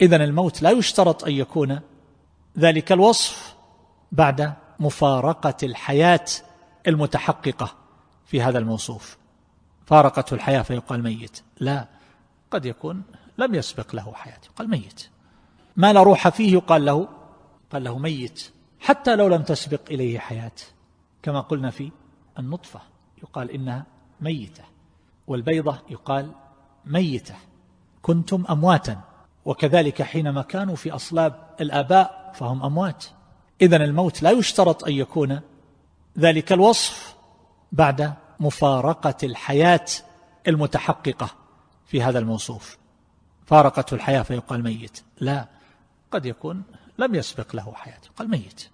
إذن الموت لا يشترط أن يكون ذلك الوصف بعد مفارقة الحياة المتحققة في هذا الموصوف. فارقته الحياة فيقال ميت، لا، قد يكون لم يسبق له حياة يقال ميت. ما لا روح فيه يقال له ميت، حتى لو لم تسبق إليه حياة، كما قلنا في النطفة يقال إنها ميتة، والبيضة يقال ميتة، كنتم أمواتا، وكذلك حينما كانوا في أصلاب الآباء فهم أموات. إذن الموت لا يشترط أن يكون ذلك الوصف بعد مفارقة الحياة المتحققة في هذا الموصوف. فارقته الحياة فيقال ميت، لا، قد يكون لم يسبق له حياة يقال ميت.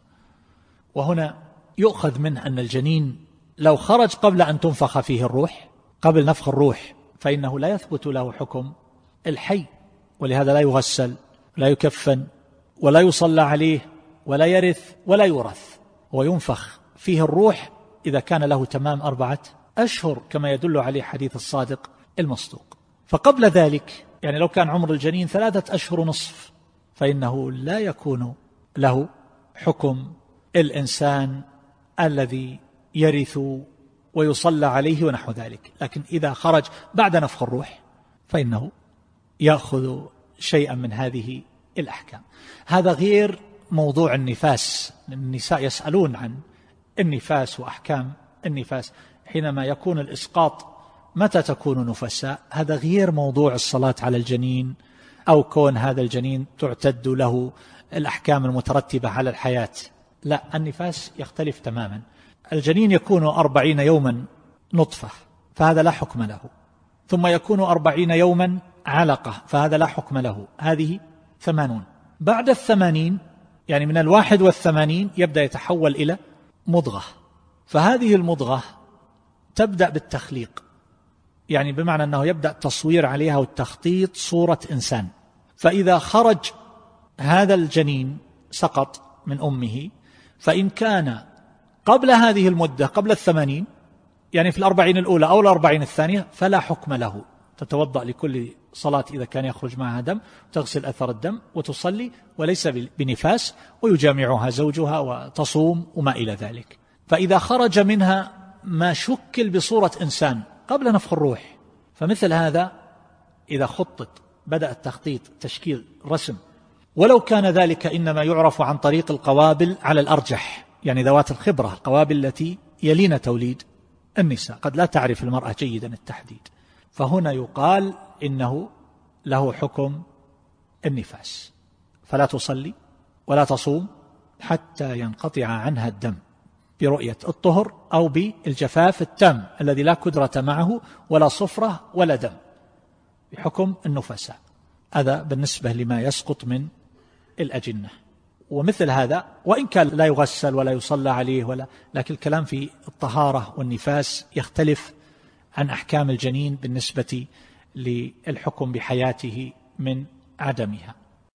وهنا يؤخذ منه أن الجنين لو خرج قبل أن تنفخ فيه الروح، قبل نفخ الروح، فإنه لا يثبت له حكم الحي، ولهذا لا يغسل ولا يكفن ولا يصلى عليه ولا يرث ولا يورث، وينفخ فيه الروح إذا كان له تمام 4 أشهر كما يدل عليه حديث الصادق المصدوق. فقبل ذلك يعني لو كان عمر الجنين 3 أشهر ونصف فإنه لا يكون له حكم الإنسان الذي يرث ويصلى عليه ونحو ذلك. لكن إذا خرج بعد نفخ الروح فإنه يأخذ شيئا من هذه الأحكام. هذا غير موضوع النفاس. النساء يسألون عن النفاس وأحكام النفاس حينما يكون الإسقاط، متى تكون نفساء؟ هذا غير موضوع الصلاة على الجنين أو كون هذا الجنين تعتد له الأحكام المترتبة على الحياة. لا، النفاس يختلف تماما. الجنين يكون 40 يوما نطفة فهذا لا حكم له، ثم يكون 40 يوما علقة فهذا لا حكم له، هذه 80. بعد 80 يعني من 81 يبدأ يتحول إلى مضغة، فهذه المضغة تبدأ بالتخليق، يعني بمعنى أنه يبدأ تصوير عليها والتخطيط صورة إنسان. فإذا خرج هذا الجنين سقط من أمه، فإن كان قبل هذه المدة قبل 80 يعني في 40 الأولى أو 40 الثانية فلا حكم له، تتوضأ لكل صلاة إذا كان يخرج معها دم، تغسل أثر الدم وتصلي وليس بنفاس، ويجامعها زوجها وتصوم وما إلى ذلك. فإذا خرج منها ما شكل بصورة إنسان قبل نفخ الروح، فمثل هذا إذا خطط بدأ التخطيط تشكيل رسم، ولو كان ذلك إنما يعرف عن طريق القوابل على الأرجح، يعني ذوات الخبرة، القوابل التي يلين توليد النساء، قد لا تعرف المرأة جيدا التحديد، فهنا يقال إنه له حكم النفاس، فلا تصلي ولا تصوم حتى ينقطع عنها الدم برؤية الطهر أو بالجفاف التام الذي لا كدرة معه ولا صفرة ولا دم، بحكم النفساء. هذا بالنسبة لما يسقط من الأجنة. ومثل هذا وإن كان لا يغسل ولا يصلى عليه لكن الكلام في الطهارة والنفاس يختلف عن أحكام الجنين بالنسبة للحكم بحياته من عدمها.